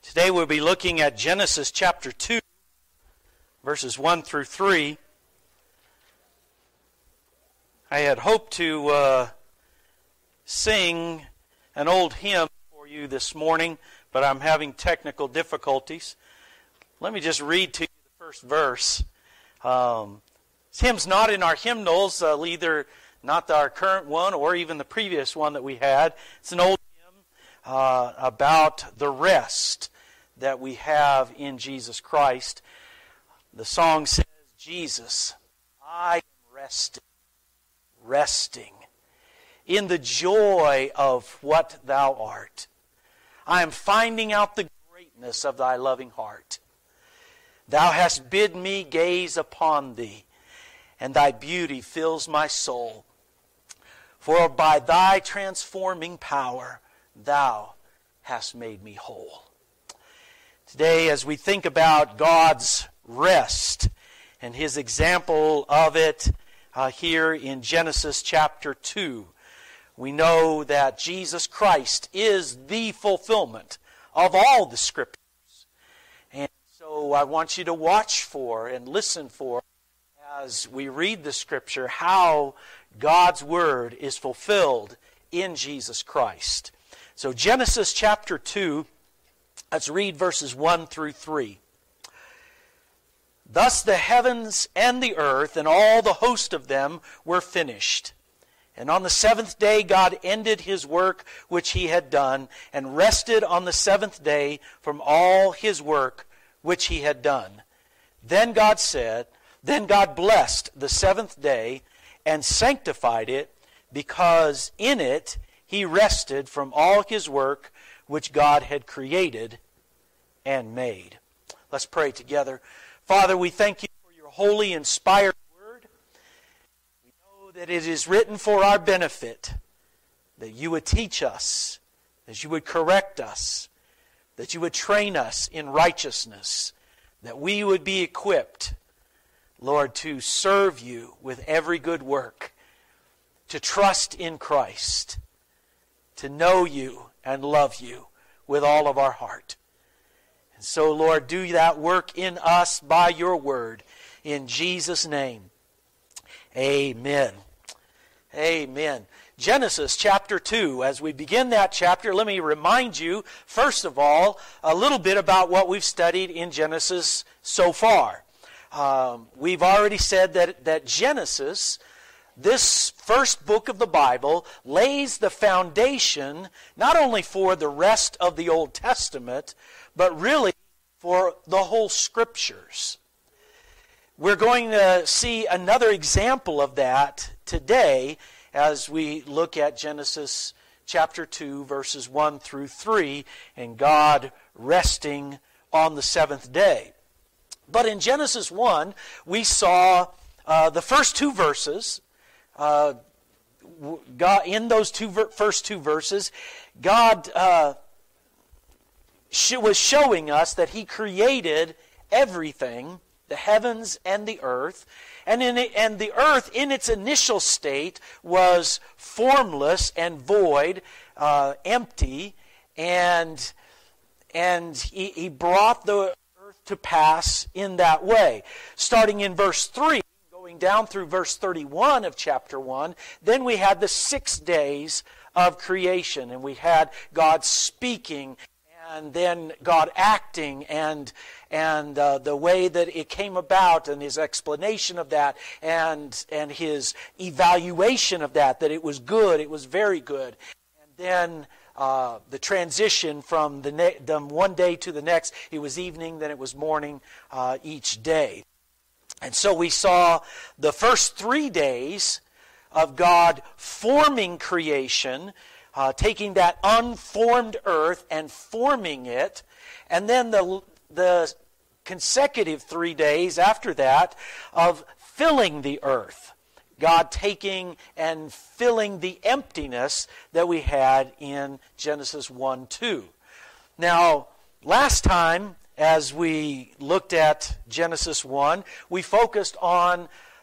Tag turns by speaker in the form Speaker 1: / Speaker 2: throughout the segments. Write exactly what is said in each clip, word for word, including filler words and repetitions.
Speaker 1: Today we'll be looking at Genesis chapter two, verses one through three. I had hoped to uh, sing an old hymn for you this morning, but I'm having technical difficulties. Let me just read to you the first verse. Um, this hymn's not in our hymnals, uh, either not our current one or even the previous one that we had. It's an old hymn uh, about the rest that we have in Jesus Christ. The song says, Jesus, I am resting, resting in the joy of what Thou art. I am finding out the greatness of Thy loving heart. Thou hast bid me gaze upon Thee, and Thy beauty fills my soul. For by Thy transforming power, Thou hast made me whole. Today, as we think about God's rest and His example of it uh, here in Genesis chapter two, we know that Jesus Christ is the fulfillment of all the Scriptures. And so I want you to watch for and listen for, as we read the Scripture, how God's Word is fulfilled in Jesus Christ. So Genesis chapter two, let's read verses one through three. Thus the heavens and the earth and all the host of them were finished. And on the seventh day God ended His work which He had done, and rested on the seventh day from all His work which He had done. Then God said, Then God blessed the seventh day and sanctified it, because in it He rested from all His work which God had created and made. Let's pray together. Father, we thank You for Your holy, inspired Word. We know that it is written for our benefit, that You would teach us, that You would correct us, that You would train us in righteousness, that we would be equipped, Lord, to serve You with every good work, to trust in Christ, to know You and love You with all of our heart. And so, Lord, do that work in us by Your word. In Jesus' name, amen. Amen. Genesis chapter two. As we begin that chapter, let me remind you, first of all, a little bit about what we've studied in Genesis so far. Um, we've already said that, that Genesis, this first book of the Bible, lays the foundation not only for the rest of the Old Testament, but really for the whole Scriptures. We're going to see another example of that today as we look at Genesis chapter two, verses one through three, and God resting on the seventh day. But in Genesis one, we saw uh, the first two verses. Uh, God, in those two ver- first two verses, God uh, sh- was showing us that He created everything, the heavens and the earth, and in it, and the earth in its initial state was formless and void, uh, empty, and and he, he brought the earth to pass in that way. Starting in verse three. Down through verse thirty-one of chapter one, then we had the six days of creation, and we had God speaking, and then God acting, and and uh, the way that it came about, and His explanation of that, and and His evaluation of that, that it was good, it was very good. And then uh, the transition from the, ne- the one day to the next, it was evening, then it was morning uh, each day. And so we saw the first three days of God forming creation, uh, taking that unformed earth and forming it, and then the, the consecutive three days after that of filling the earth. God taking and filling the emptiness that we had in Genesis one two. Now, last time, as we looked at Genesis one, we focused on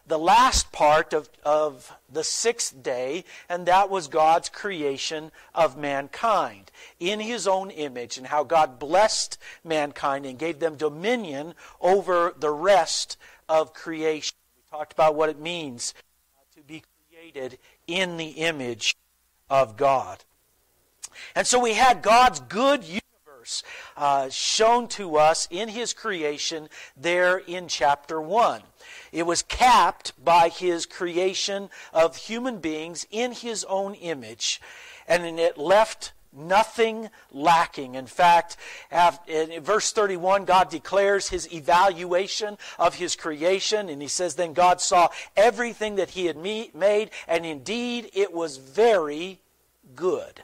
Speaker 1: the last part of, of the sixth day, and that was God's creation of mankind in His own image, and how God blessed mankind and gave them dominion over the rest of creation. We talked about what it means to be created in the image of God. And so we had God's good universe uh, shown to us in His creation there in chapter one. It was capped by His creation of human beings in His own image, and it left nothing lacking. In fact, in verse thirty-one, God declares His evaluation of His creation, and He says, then God saw everything that He had made, and indeed it was very good.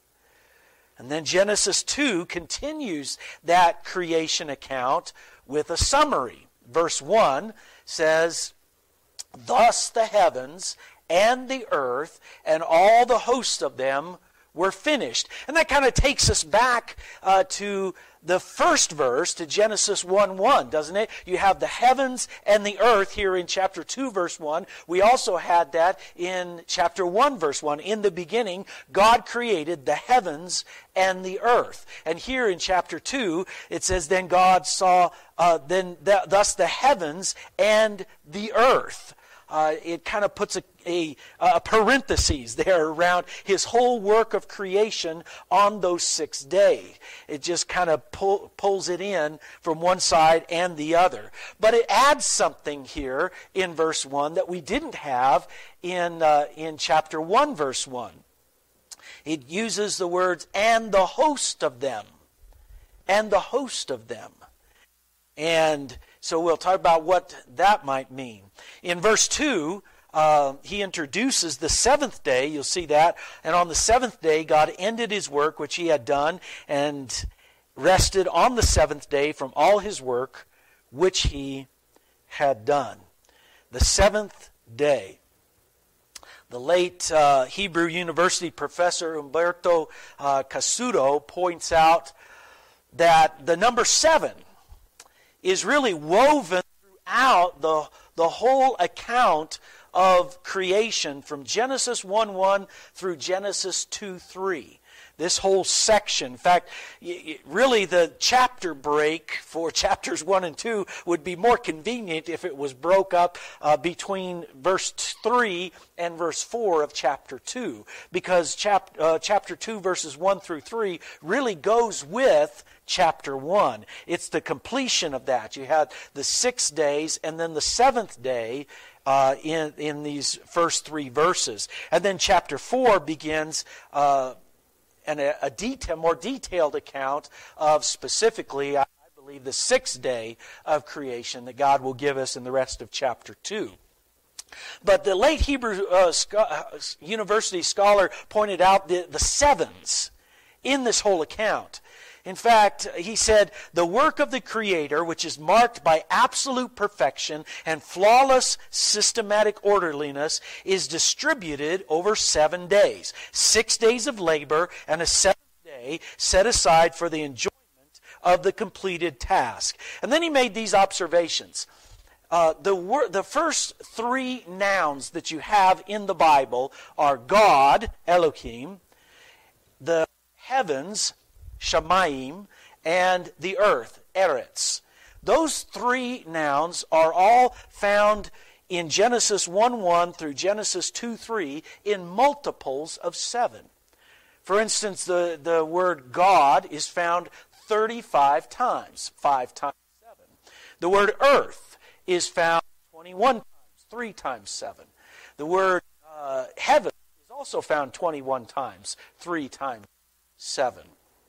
Speaker 1: And then Genesis two continues that creation account with a summary. Verse one says, thus the heavens and the earth and all the hosts of them were finished. And that kind of takes us back uh, to the first verse, to Genesis one one, doesn't it? You have the heavens and the earth here in chapter two, verse one. We also had that in chapter one, verse one. In the beginning, God created the heavens and the earth. And here in chapter two, it says, then God saw, uh, then th- thus the heavens and the earth. Uh, it kind of puts a, a, a parentheses there around His whole work of creation on those six days. It just kind of pull, pulls it in from one side and the other. But it adds something here in verse one that we didn't have in, uh, in chapter one, verse one. It uses the words, and the host of them. And the host of them. And so we'll talk about what that might mean. In verse two, uh, he introduces the seventh day. You'll see that. And on the seventh day, God ended His work which He had done and rested on the seventh day from all His work which He had done. The seventh day. The late uh, Hebrew University professor Umberto uh, Cassuto points out that the number seven is really woven throughout the, the whole account of creation from Genesis one one through Genesis two three. This whole section. In fact, really the chapter break for chapters one and two would be more convenient if it was broke up uh, between verse three and verse four of chapter two. Because chap, uh, chapter two, verses one through three really goes with chapter one. It's the completion of that. You had the six days and then the seventh day uh, in, in these first three verses. And then chapter four begins uh, and a, a detail, more detailed account of specifically, I believe, the sixth day of creation that God will give us in the rest of chapter two. But the late Hebrew uh, scho- University scholar pointed out the, the sevens in this whole account. In fact, he said, the work of the Creator, which is marked by absolute perfection and flawless systematic orderliness, is distributed over seven days. Six days of labor and a seventh day set aside for the enjoyment of the completed task. And then he made these observations. Uh, the, wor- the first three nouns that you have in the Bible are God, Elohim, the heavens, Shamayim, and the earth, Eretz. Those three nouns are all found in Genesis one one through Genesis two three in multiples of seven. For instance, the, the word God is found thirty-five times, five times seven. The word earth is found twenty-one times, three times seven. The word uh, heaven is also found twenty-one times, three times seven.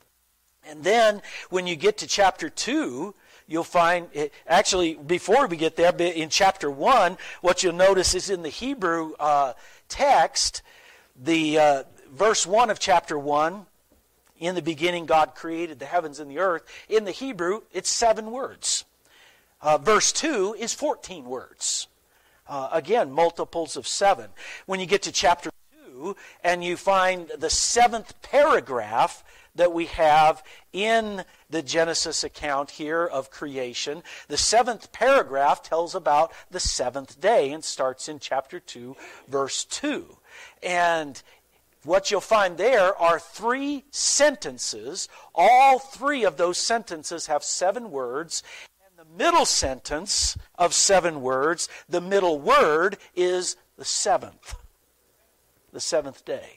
Speaker 1: And then when you get to chapter two, you'll find, it, actually before we get there, in chapter one, what you'll notice is in the Hebrew uh, text, the uh, verse one of chapter one, in the beginning God created the heavens and the earth. In the Hebrew, it's seven words. Uh, verse two is fourteen words. Uh, again, multiples of seven. When you get to chapter two and you find the seventh paragraph, that we have in the Genesis account here of creation. The seventh paragraph tells about the seventh day and starts in chapter two, verse two. And what you'll find there are three sentences. All three of those sentences have seven words. And the middle sentence of seven words, the middle word is the seventh. The seventh day.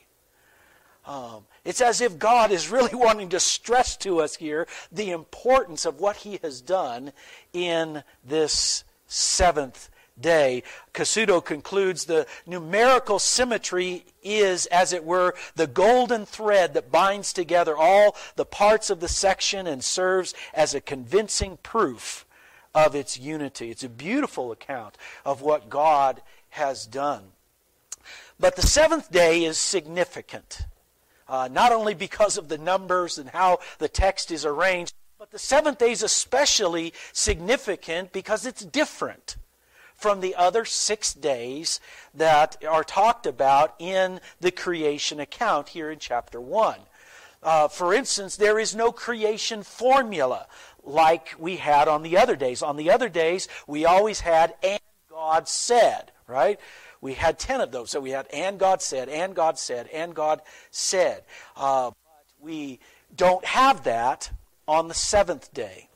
Speaker 1: Um, it's as if God is really wanting to stress to us here the importance of what He has done in this seventh day. Cassuto concludes the numerical symmetry is, as it were, the golden thread that binds together all the parts of the section and serves as a convincing proof of its unity. It's a beautiful account of what God has done. But the seventh day is significant, uh, not only because of the numbers and how the text is arranged, but the seventh day is especially significant because it's different from the other six days that are talked about in the creation account here in chapter one. Uh, for instance, there is no creation formula like we had on the other days. On the other days, we always had, and God said, right? We had ten of those. So we had, and God said, and God said, and God said. Uh, but we don't have that on the seventh day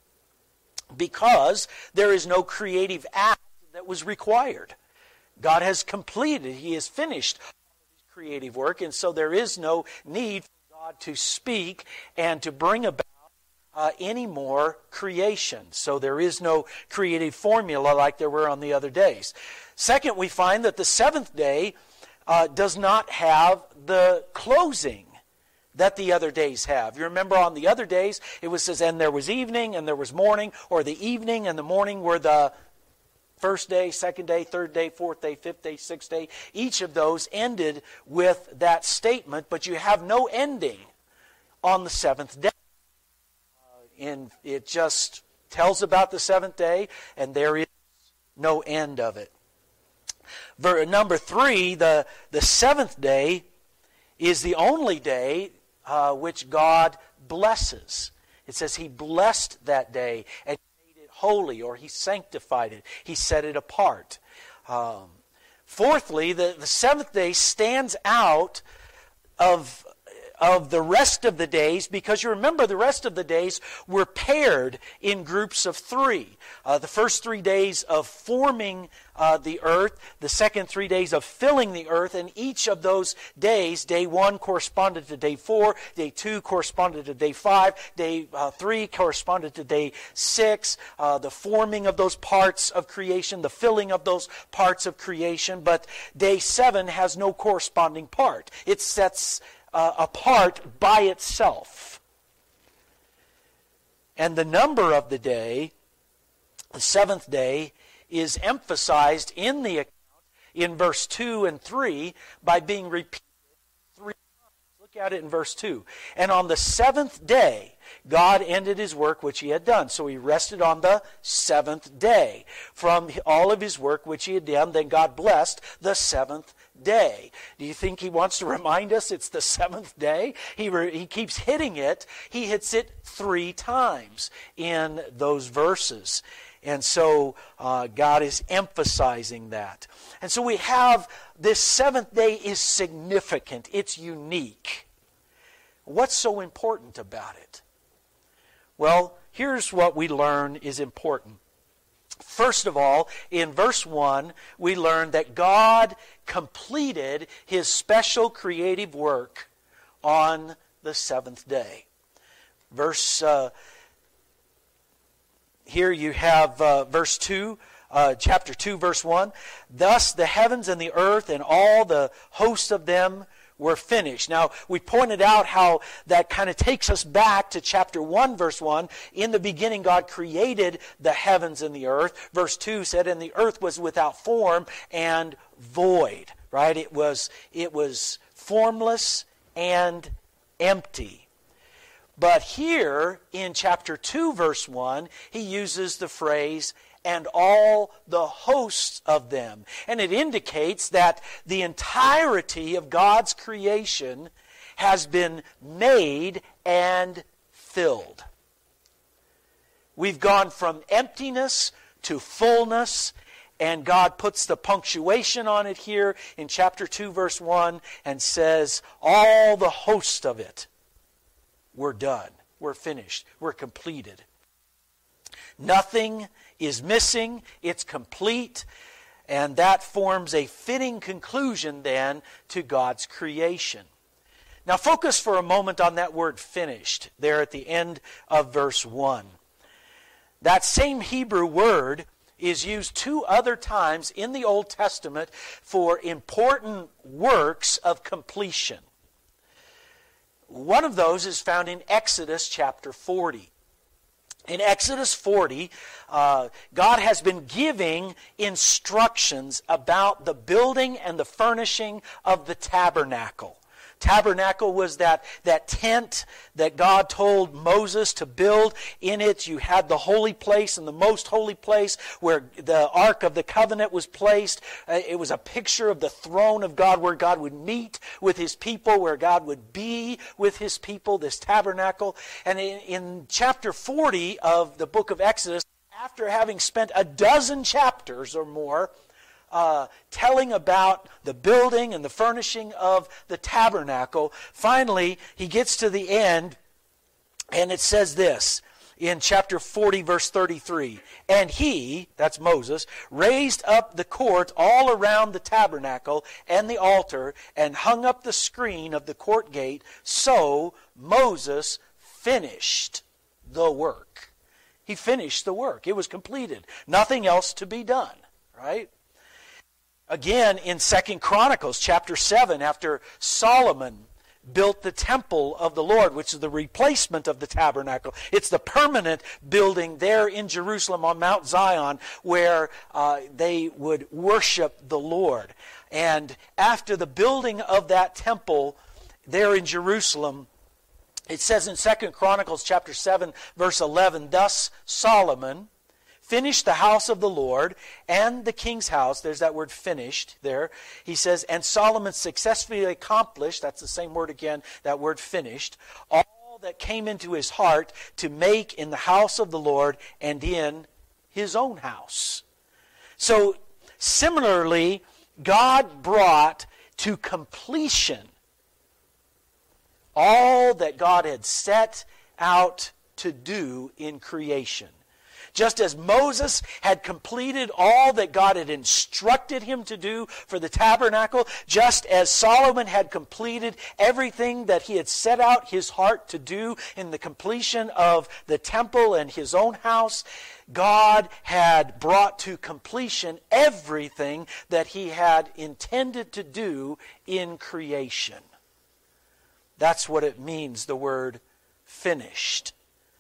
Speaker 1: because there is no creative act that was required. God has completed, He has finished His creative work, and so there is no need for God to speak and to bring about uh, any more creation. So there is no creative formula like there were on the other days. Second, we find that the seventh day uh, does not have the closing that the other days have. You remember on the other days, it was says, and there was evening, and there was morning, or the evening and the morning were the first day, second day, third day, fourth day, fifth day, sixth day. Each of those ended with that statement, but you have no ending on the seventh day. Uh, and it just tells about the seventh day, and there is no end of it. Ver, number three, the, the seventh day is the only day uh, which God blesses. It says He blessed that day and holy, or He sanctified it. He set it apart. Um, fourthly, the, the seventh day stands out of, of the rest of the days because you remember the rest of the days were paired in groups of three. Uh, the first three days of forming uh, the earth, the second three days of filling the earth, and each of those days, day one corresponded to day four, day two corresponded to day five, day uh, three corresponded to day six, uh, the forming of those parts of creation, the filling of those parts of creation, but day seven has no corresponding part. It sets uh, apart by itself. And the number of the day, the seventh day, is emphasized in the account in verse two and three by being repeated three times. Look at it in verse two. And on the seventh day, God ended His work which He had done. So He rested on the seventh day from all of His work which He had done. Then God blessed the seventh day. Do you think He wants to remind us it's the seventh day? He, re, he keeps hitting it. He hits it three times in those verses. And so uh, God is emphasizing that. And so we have this seventh day is significant. It's unique. What's so important about it? Well, here's what we learn is important. First of all, in verse one, we learn that God completed His special creative work on the seventh day. Verse uh, Here you have uh, verse two, uh, chapter two, verse one. Thus the heavens and the earth and all the hosts of them were finished. Now, we pointed out how that kind of takes us back to chapter one, verse one. In the beginning, God created the heavens and the earth. Verse two said, and the earth was without form and void. Right? It was, it was formless and empty. But here, in chapter two, verse one, he uses the phrase, and all the hosts of them. And it indicates that the entirety of God's creation has been made and filled. We've gone from emptiness to fullness, and God puts the punctuation on it here in chapter two, verse one, and says, all the host of it, we're done. We're finished. We're completed. Nothing is missing. It's complete. And that forms a fitting conclusion then to God's creation. Now focus for a moment on that word finished there at the end of verse one. That same Hebrew word is used two other times in the Old Testament for important works of completion. One of those is found in Exodus chapter forty. In Exodus forty, uh, God has been giving instructions about the building and the furnishing of the tabernacle. Tabernacle was that, that tent that God told Moses to build. In it you had the holy place and the most holy place where the Ark of the Covenant was placed. Uh, it was a picture of the throne of God where God would meet with His people, where God would be with His people, this tabernacle. And in, in chapter forty of the book of Exodus, after having spent a dozen chapters or more Uh, telling about the building and the furnishing of the tabernacle, finally he gets to the end, and it says this in chapter forty, verse thirty-three. And he, that's Moses, raised up the court all around the tabernacle and the altar, and hung up the screen of the court gate. So Moses finished the work. He finished the work. It was completed. Nothing else to be done, right? Again, in Second Chronicles chapter seven, after Solomon built the temple of the Lord, which is the replacement of the tabernacle. It's the permanent building there in Jerusalem on Mount Zion where uh, they would worship the Lord. And after the building of that temple there in Jerusalem, it says in Second Chronicles chapter seven, verse eleven, thus Solomon finished the house of the Lord and the king's house. There's that word finished there. He says, and Solomon successfully accomplished, that's the same word again, that word finished, all that came into his heart to make in the house of the Lord and in his own house. So, similarly, God brought to completion all that God had set out to do in creation. Just as Moses had completed all that God had instructed him to do for the tabernacle, just as Solomon had completed everything that he had set out his heart to do in the completion of the temple and his own house, God had brought to completion everything that He had intended to do in creation. That's what it means, the word finished.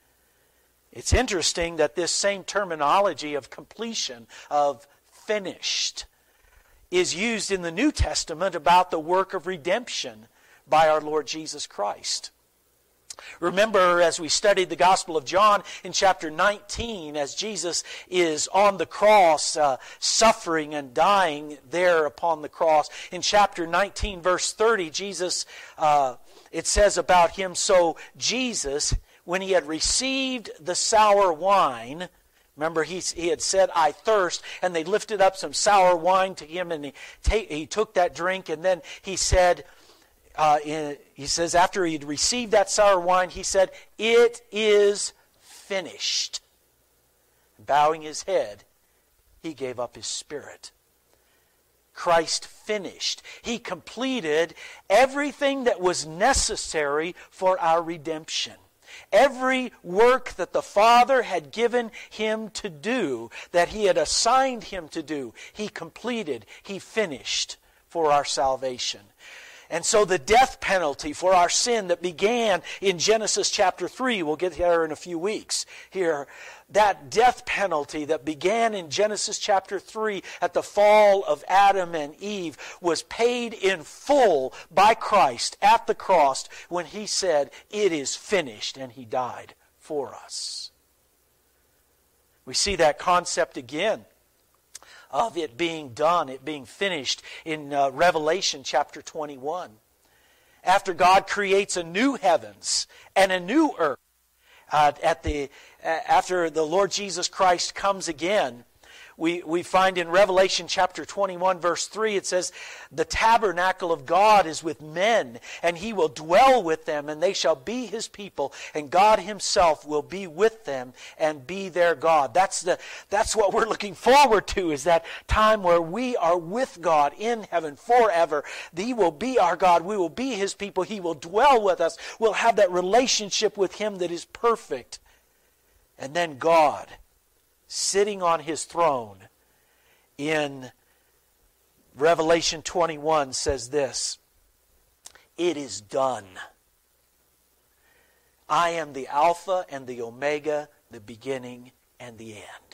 Speaker 1: It's interesting that this same terminology of completion, of finished, is used in the New Testament about the work of redemption by our Lord Jesus Christ. Remember, as we studied the Gospel of John in chapter nineteen, as Jesus is on the cross, uh, suffering and dying there upon the cross. In chapter nineteen, verse thirty, Jesus, uh, it says about Him, so Jesus, when He had received the sour wine, remember he, he had said, I thirst, and they lifted up some sour wine to Him, and he, ta- he took that drink, and then He said, uh, in, he says, after He had received that sour wine, He said, it is finished. Bowing His head, He gave up His spirit. Christ finished. He completed everything that was necessary for our redemption. Every work that the Father had given Him to do, that He had assigned Him to do, He completed, He finished for our salvation. And so the death penalty for our sin that began in Genesis chapter three, we'll get there in a few weeks here, that death penalty that began in Genesis chapter three at the fall of Adam and Eve was paid in full by Christ at the cross when He said, it is finished, and He died for us. We see that concept again of it being done, it being finished in uh, Revelation chapter twenty-one. after God creates a new heavens and a new earth, uh, at the uh, after the Lord Jesus Christ comes again, we, we find in Revelation chapter twenty-one, verse three, it says, "The tabernacle of God is with men, and He will dwell with them, and they shall be His people, and God Himself will be with them and be their God." That's the that's what we're looking forward to, is that time where we are with God in heaven forever. He will be our God. We will be His people. He will dwell with us. We'll have that relationship with Him that is perfect. And then God, sitting on His throne in Revelation twenty-one, says this, "It is done. I am the Alpha and the Omega, the beginning and the end."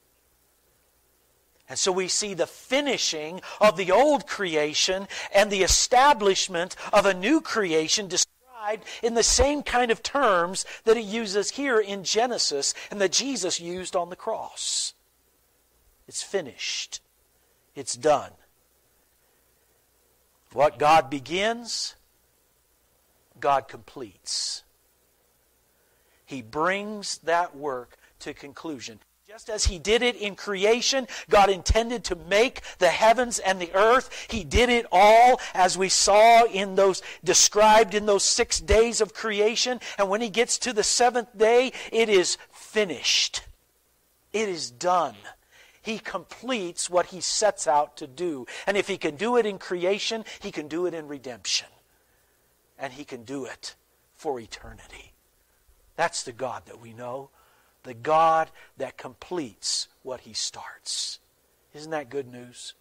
Speaker 1: And so we see the finishing of the old creation and the establishment of a new creation described in the same kind of terms that He uses here in Genesis and that Jesus used on the cross. It's finished. It's done. What God begins, God completes. He brings that work to conclusion. Just as He did it in creation, God intended to make the heavens and the earth. He did it all, as we saw in those described in those six days of creation. And when He gets to the seventh day, it is finished. It is done. He completes what He sets out to do. And if He can do it in creation, He can do it in redemption. And He can do it for eternity. That's the God that we know. The God that completes what He starts. Isn't that good news?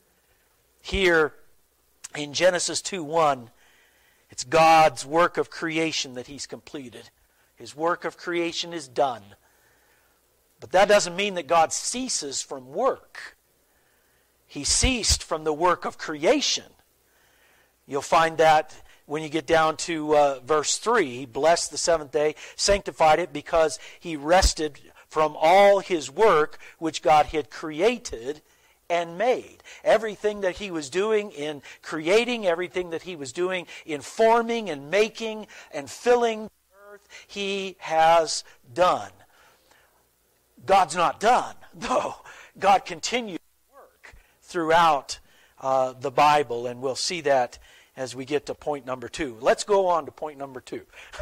Speaker 1: Here in Genesis two one, it's God's work of creation that He's completed. His work of creation is done. But that doesn't mean that God ceases from work. He ceased from the work of creation. You'll find that when you get down to uh, verse three, He blessed the seventh day, sanctified it, because He rested from all His work which God had created and made. Everything that He was doing in creating, everything that He was doing in forming and making and filling the earth, He has done. God's not done, though. God continues to work throughout uh, the Bible, and we'll see that as we get to point number two. Let's go on to point number two.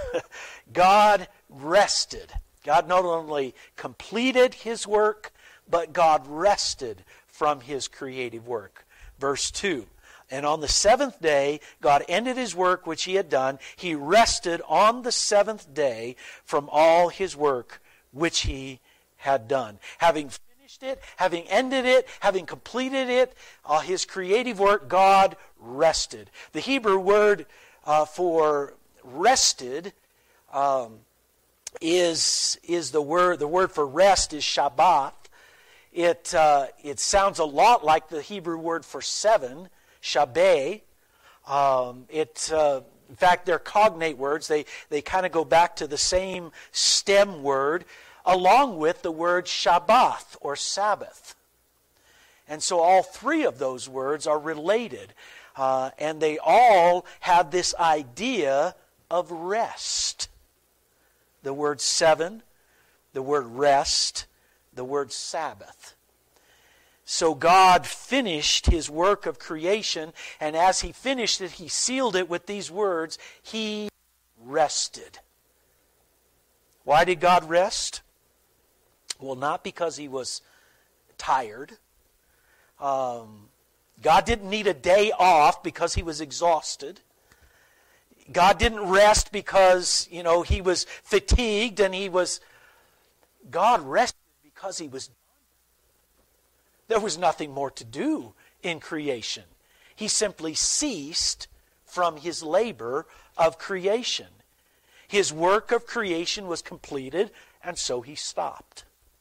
Speaker 1: God rested. God not only completed His work, but God rested from His creative work. Verse two, "And on the seventh day, God ended His work which He had done. He rested on the seventh day from all His work which He had done." Having finished it, having ended it, having completed it, uh, His creative work, God rested. The Hebrew word uh, for rested um, is is the word. The word for rest is Shabbat. It uh, it sounds a lot like the Hebrew word for seven, Shabbat. Um, it uh, in fact, they're cognate words. They they kind of go back to the same stem word, along with the word Shabbath or Sabbath. And so all three of those words are related. Uh, and they all have this idea of rest. The word seven, the word rest, the word Sabbath. So God finished His work of creation, and as He finished it, He sealed it with these words, He rested. Why did God rest? Well, not because He was tired. Um, God didn't need a day off because He was exhausted. God didn't rest because, you know, He was fatigued and He was... God rested because He was done. There was nothing more to do in creation. He simply ceased from His labor of creation. His work of creation was completed, and so He stopped.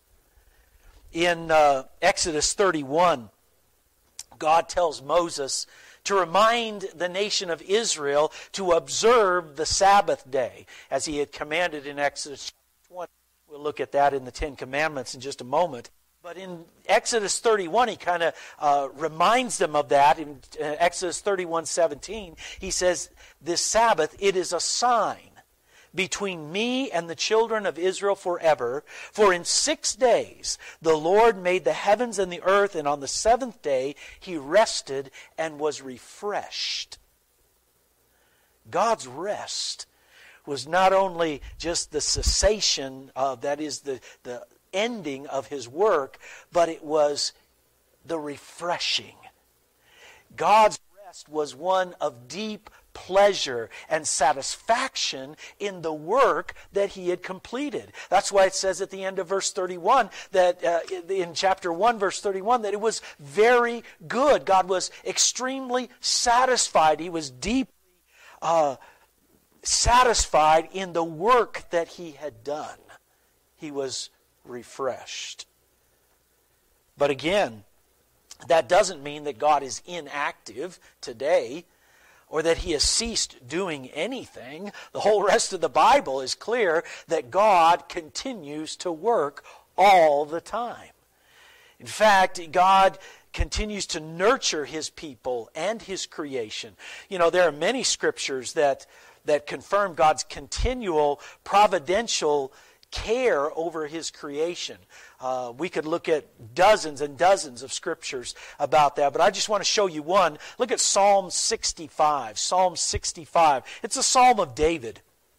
Speaker 1: In uh, Exodus thirty-one, God tells Moses to remind the nation of Israel to observe the Sabbath day, as He had commanded in Exodus twenty. We'll look at that in the Ten Commandments in just a moment. But in Exodus thirty-one, he kind of uh, reminds them of that. In uh, Exodus thirty-one seventeen, he says, this Sabbath, it is a sign between me and the children of Israel forever. For in six days the Lord made the heavens and the earth, and on the seventh day he rested and was refreshed. God's rest was not only just the cessation of, that is the, the ending of his work, but it was the refreshing. God's rest was one of deep pleasure and satisfaction in the work that he had completed. That's why it says at the end of verse thirty-one, that uh, in chapter one, verse thirty-one, that it was very good. God was extremely satisfied. He was deeply uh, satisfied in the work that he had done. He was refreshed. But again, that doesn't mean that God is inactive today or that he has ceased doing anything. The whole rest of the Bible is clear that God continues to work all the time. In fact, God continues to nurture his people and his creation. You know, there are many scriptures that, that confirm God's continual providential care over his creation. Uh, we could look at dozens and dozens of scriptures about that, but I just want to show you one. Look at Psalm sixty-five. Psalm sixty-five. It's a psalm of David.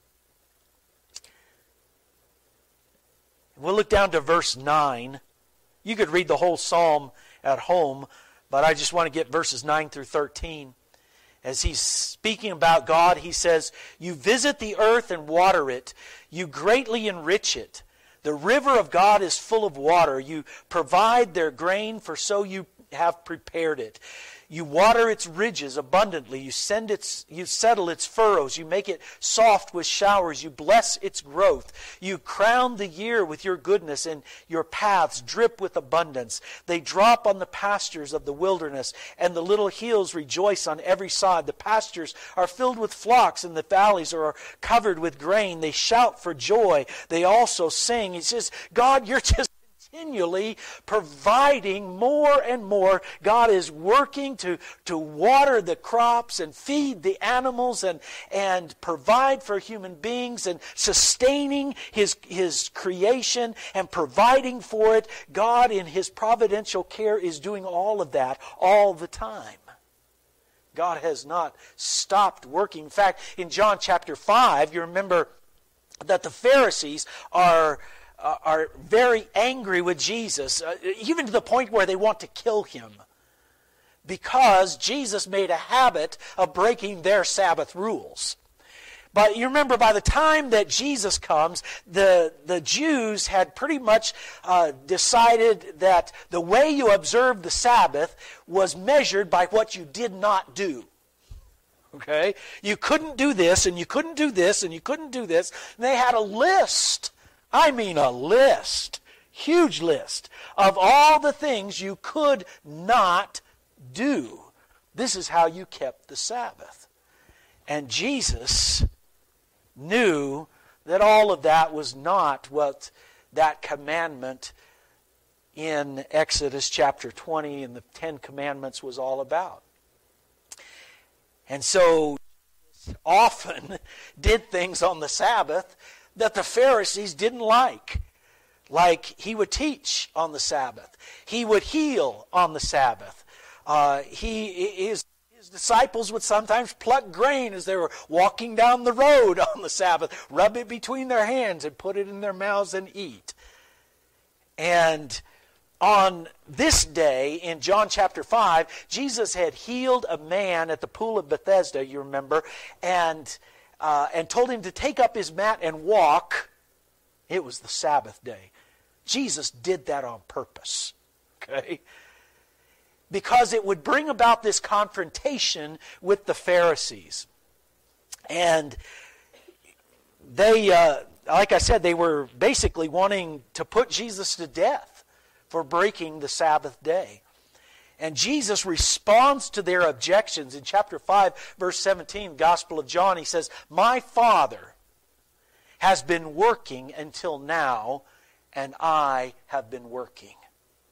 Speaker 1: We'll look down to verse nine. You could read the whole psalm at home, but I just want to get verses nine through thirteen. As he's speaking about God, he says, you visit the earth and water it. You greatly enrich it. The river of God is full of water. You provide their grain, for so you have prepared it. You water its ridges abundantly. You send its, you settle its furrows. You make it soft with showers. You bless its growth. You crown the year with your goodness, and your paths drip with abundance. They drop on the pastures of the wilderness, and the little hills rejoice on every side. The pastures are filled with flocks, and the valleys are covered with grain. They shout for joy. They also sing. He says, God, you're just continually providing more and more. God is working to, to water the crops and feed the animals and, and provide for human beings and sustaining his, his creation and providing for it. God in his providential care is doing all of that all the time. God has not stopped working. In fact, in John chapter five, you remember that the Pharisees are Uh, are very angry with Jesus, uh, even to the point where they want to kill him, because Jesus made a habit of breaking their Sabbath rules. But you remember, by the time that Jesus comes, the, the Jews had pretty much uh, decided that the way you observed the Sabbath was measured by what you did not do. Okay? You couldn't do this, and you couldn't do this, and you couldn't do this. And they had a list. I mean a list, huge list, of all the things you could not do. This is how you kept the Sabbath. And Jesus knew that all of that was not what that commandment in Exodus chapter twenty and the Ten Commandments was all about. And so often did things on the Sabbath that the Pharisees didn't like. Like, he would teach on the Sabbath. He would heal on the Sabbath. Uh, he his, his disciples would sometimes pluck grain as they were walking down the road on the Sabbath, rub it between their hands and put it in their mouths and eat. And on this day, in John chapter five, Jesus had healed a man at the pool of Bethesda, you remember, and Uh, and told him to take up his mat and walk. It was the Sabbath day. Jesus did that on purpose. Okay? Because it would bring about this confrontation with the Pharisees. And they, uh, like I said, they were basically wanting to put Jesus to death for breaking the Sabbath day. And Jesus responds to their objections. In chapter five, verse seventeen, Gospel of John, he says, my Father has been working until now, and I have been working.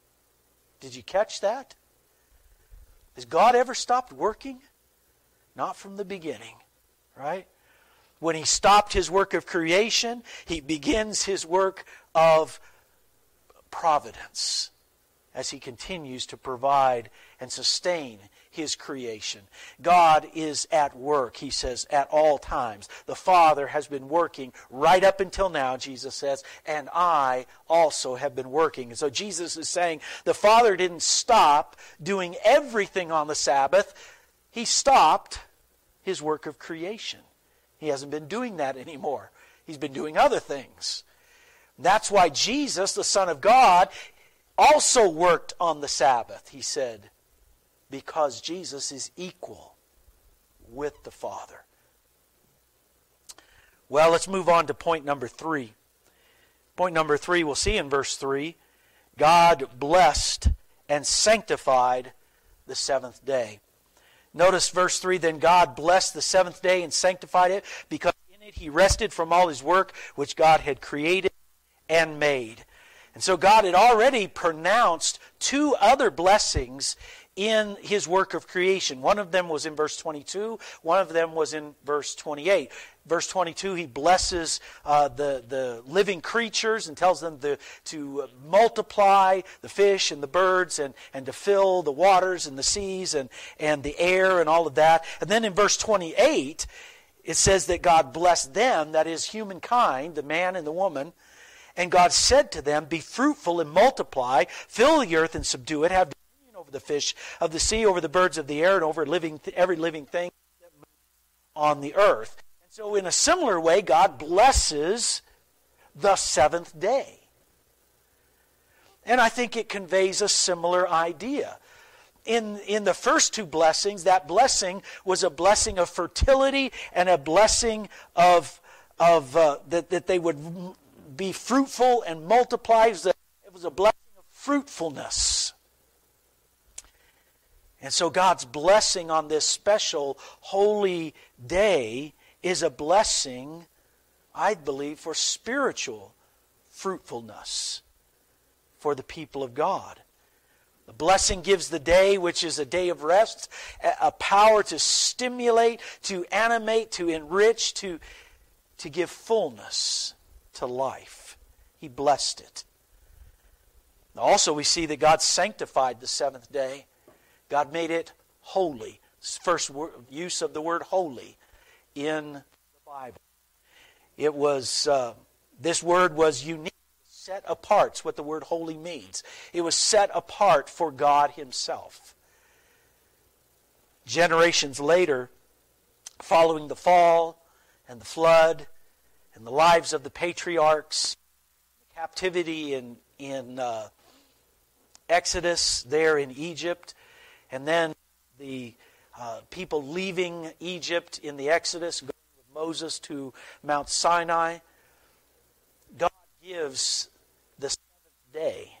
Speaker 1: Did you catch that? Has God ever stopped working? Not from the beginning, right? When He stopped His work of creation, He begins His work of providence as He continues to provide and sustain His creation. God is at work, He says, at all times. The Father has been working right up until now, Jesus says, and I also have been working. And so Jesus is saying the Father didn't stop doing everything on the Sabbath. He stopped His work of creation. He hasn't been doing that anymore. He's been doing other things. That's why Jesus, the Son of God, also worked on the Sabbath, he said, because Jesus is equal with the Father. Well, let's move on to point number three. Point number three, we'll see in verse three, God blessed and sanctified the seventh day. Notice verse three, then God blessed the seventh day and sanctified it, because in it He rested from all His work which God had created and made. And so God had already pronounced two other blessings in His work of creation. One of them was in verse twenty-two. One of them was in verse twenty-eight. Verse twenty-two, He blesses uh, the, the living creatures and tells them to, to multiply the fish and the birds and, and to fill the waters and the seas and, and the air and all of that. And then in verse twenty-eight, it says that God blessed them, that is humankind, the man and the woman. And God said to them, be fruitful and multiply, fill the earth and subdue it, have dominion over the fish of the sea, over the birds of the air, and over living every living thing that moves on the earth. And so in a similar way, God blesses the seventh day. And I think it conveys a similar idea. In, in the first two blessings, that blessing was a blessing of fertility and a blessing of, of uh, that, that they would be fruitful and multiply. It was a blessing of fruitfulness. And so God's blessing on this special holy day is a blessing, I believe, for spiritual fruitfulness for the people of God. The blessing gives the day, which is a day of rest, a power to stimulate, to animate, to enrich, to, to give fullness to life. He blessed it. Also, we see that God sanctified the seventh day. God made it holy. First use of the word holy in the Bible. It was uh, this word was unique, set apart. That's what the word holy means. It was set apart for God Himself. Generations later, following the fall and the flood, and the lives of the patriarchs, the captivity in, in uh, Exodus there in Egypt, and then the uh, people leaving Egypt in the Exodus, going with Moses to Mount Sinai. God gives the seventh day,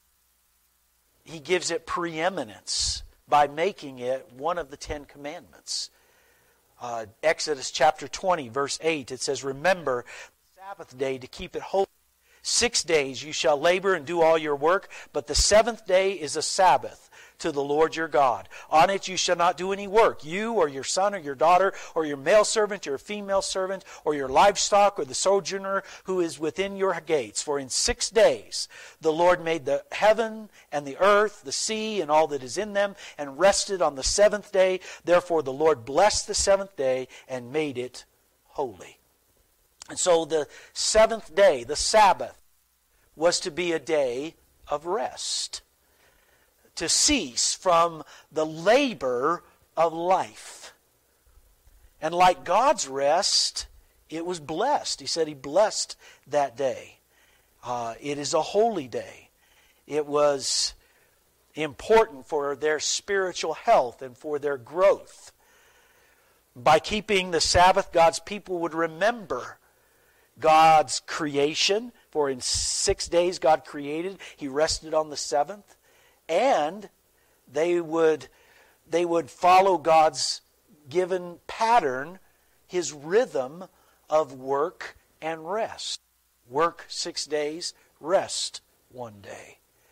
Speaker 1: He gives it preeminence by making it one of the Ten Commandments. Uh, Exodus chapter twenty, verse eight, it says, remember the Sabbath day to keep it holy. Six days you shall labor and do all your work, but the seventh day is a Sabbath to the Lord your God. On it you shall not do any work, you or your son or your daughter or your male servant or your female servant or your livestock or the sojourner who is within your gates. For in six days the Lord made the heaven and the earth, the sea and all that is in them, and rested on the seventh day. Therefore the Lord blessed the seventh day and made it holy. And so the seventh day, the Sabbath, was to be a day of rest, to cease from the labor of life. And like God's rest, it was blessed. He said He blessed that day. Uh, it is a holy day. It was important for their spiritual health and for their growth. By keeping the Sabbath, God's people would remember God's creation. For in six days God created, He rested on the seventh. And they would, they would follow God's given pattern, His rhythm of work and rest. Work six days, rest one day.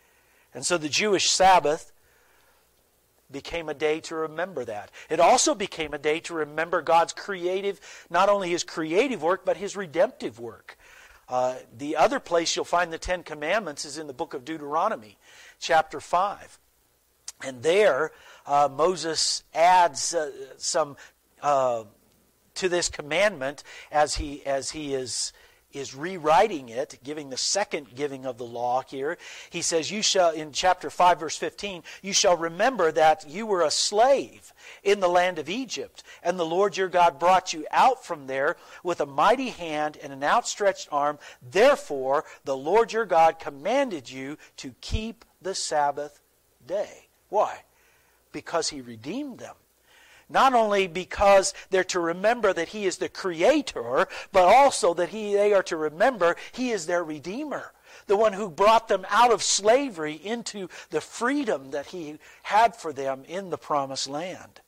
Speaker 1: And so the Jewish Sabbath became a day to remember that. It also became a day to remember God's creative, not only His creative work, but His redemptive work. Uh, the other place you'll find the Ten Commandments is in the book of Deuteronomy, chapter five. And there, uh, Moses adds uh, some uh, to this commandment as he as he is is rewriting it, giving the second giving of the law here. He says, "You shall," in chapter five, verse fifteen, "you shall remember that you were a slave in the land of Egypt, and the Lord your God brought you out from there with a mighty hand and an outstretched arm. Therefore, the Lord your God commanded you to keep the Sabbath day." Why? Because He redeemed them. Not only because they're to remember that He is the Creator, but also that he, they are to remember He is their Redeemer. The one who brought them out of slavery into the freedom that He had for them in the Promised Land.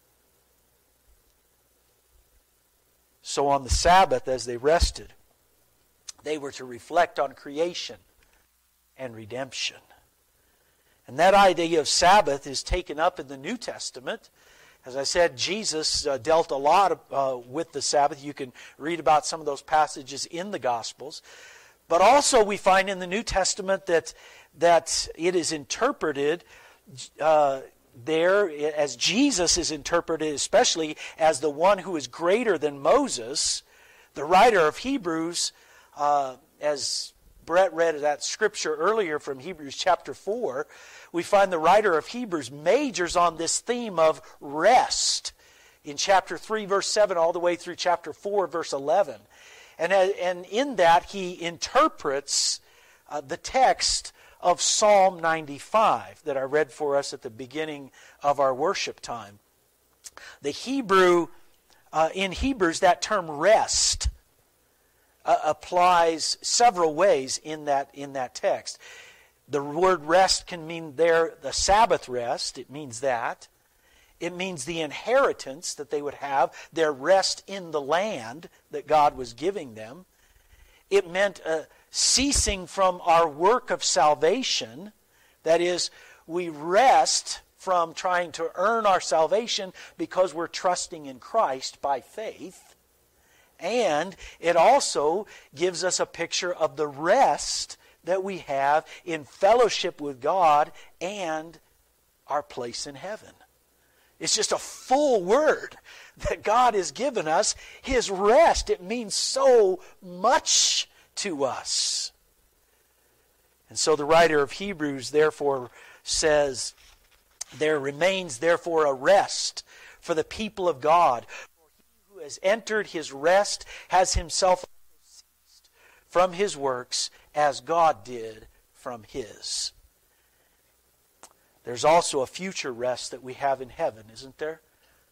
Speaker 1: So on the Sabbath, as they rested, they were to reflect on creation and redemption. And that idea of Sabbath is taken up in the New Testament. As I said, Jesus uh, dealt a lot uh, with the Sabbath. You can read about some of those passages in the Gospels. But also we find in the New Testament that, that it is interpreted uh, there as Jesus is interpreted, especially as the one who is greater than Moses. The writer of Hebrews, uh, as Brett read that scripture earlier from Hebrews chapter four, we find the writer of Hebrews majors on this theme of rest in chapter three, verse seven, all the way through chapter four, verse eleven. And, and in that he interprets uh, the text of Psalm ninety-five that I read for us at the beginning of our worship time. The Hebrew, uh, in Hebrews, that term rest uh, applies several ways in that, in that text. The word rest can mean there the Sabbath rest. It means that. It means the inheritance that they would have, their rest in the land that God was giving them. It meant uh, ceasing from our work of salvation. That is, we rest from trying to earn our salvation because we're trusting in Christ by faith. And it also gives us a picture of the rest that we have in fellowship with God and our place in heaven. It's just a full word that God has given us, His rest. It means so much to us. And so the writer of Hebrews therefore says, "There remains therefore a rest for the people of God. For he who has entered His rest has himself ceased from his works as God did from His." There's also a future rest that we have in heaven, isn't there?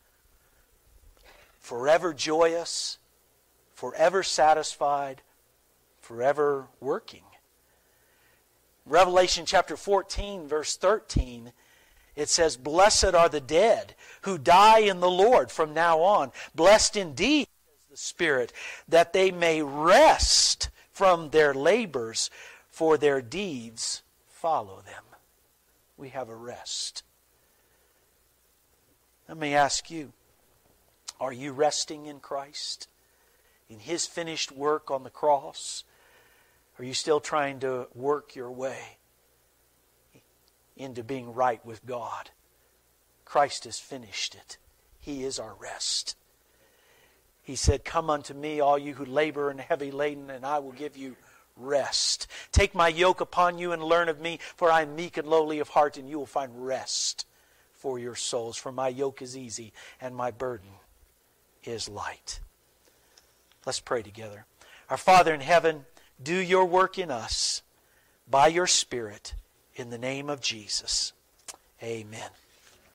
Speaker 1: Forever joyous, forever satisfied, forever working. Revelation chapter fourteen, verse thirteen, it says, "Blessed are the dead who die in the Lord from now on. Blessed indeed is the Spirit, that they may rest from their labors, for their deeds follow them." We have a rest. Let me ask you, are you resting in Christ? In His finished work on the cross? Are you still trying to work your way into being right with God? Christ has finished it. He is our rest. He said, "Come unto me, all you who labor and heavy laden, and I will give you rest. Take my yoke upon you and learn of me, for I am meek and lowly of heart, and you will find rest for your souls. For my yoke is easy and my burden is light." Let's pray together. Our Father in heaven, do your work in us by your Spirit in the name of Jesus. Amen.